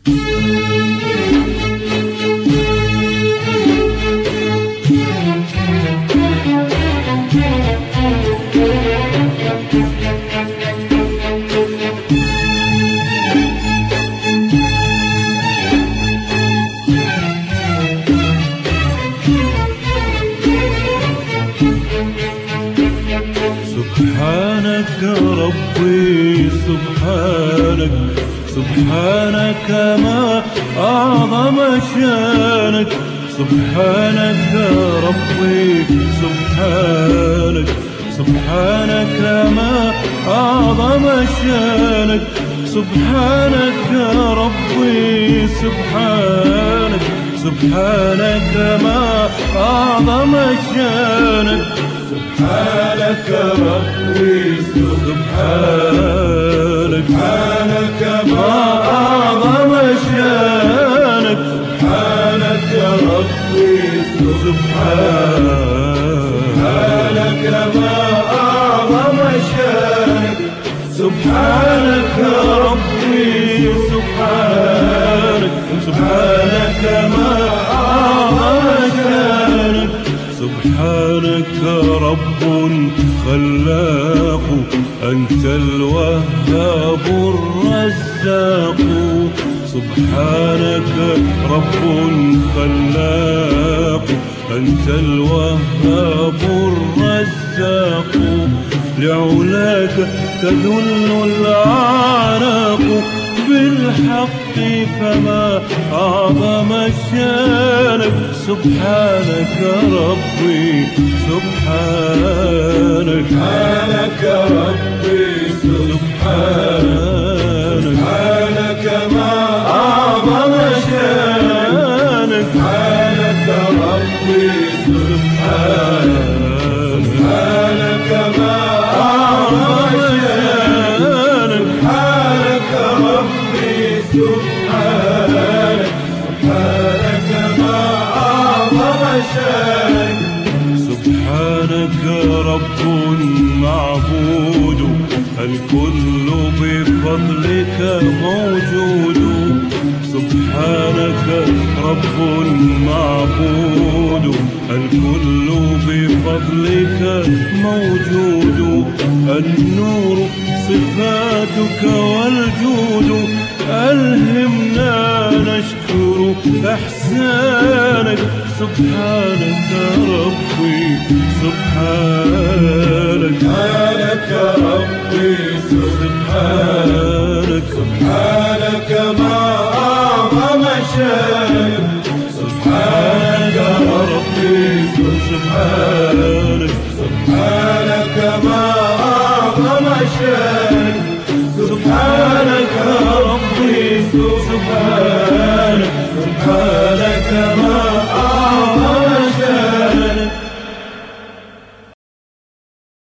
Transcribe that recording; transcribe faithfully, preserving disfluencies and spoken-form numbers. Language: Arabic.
سبحانك ربي سبحانك، سبحانك ما أعظم شانك. سبحانك ربي سبحانك، سبحانك ما أعظم شانك. سبحانك ربي سبحانك، سبحانك ما أعظم شانك. سبحانك ربي سبحانك، سبحانك ما أعظم شانك. سبحانك ربي سبحانك، سبحانك ما أعظم شانك. سبحانك ربي سبحانك، سبحانك ما أعظم شانك. سبحانك رب خلاق، أنت الوهاب الرزاق. سبحانك رب خلاق، أنت الوهاب الرزاق. لعلاك تذل الأعناق، بالحق فما أعظم شانك. سبحانك ربي سبحانك، سبحانك ربي سبحانك، سبحانك ما أعظم شانك. سبحانك ربي سبحانك، سبحانك ما أعظم شانك. سبحانك ربي سبحانك، سبحانك ما أعظم شانك. سبحانك رب معبود، الكل بفضلك موجود. سبحانك رب معبود، الكل بفضلك موجود. النور صفاتك والجود، ألهمنا نشكر إحسانك. سبحانك ربي سبحانك، سبحانك ربي سبحانك، سبحانك ما أعظم شانك. سبحانك ربي سبحانك، سبحانك ما أعظم شانك. سبحانك ربي سبحانك، سبحانك